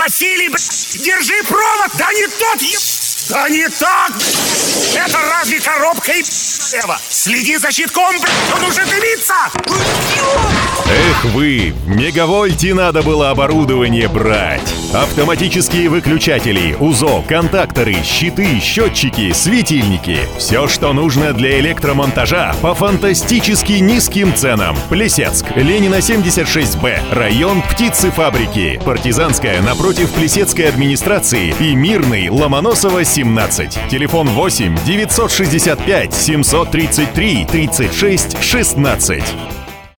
Василий, держи провод! Да не тот, да не так! Это разве коробка Ева? Следи за щитком, он уже дымится! Эх вы, в Мегавольте надо было оборудование брать. Автоматические выключатели, УЗО, контакторы, щиты, счетчики, светильники. Все, что нужно для электромонтажа по фантастически низким ценам. Плесецк, Ленина 76Б, район птицефабрики. Партизанская напротив Плесецкой администрации и Мирный, Ломоносова 17. Телефон 8 965 733 36 16.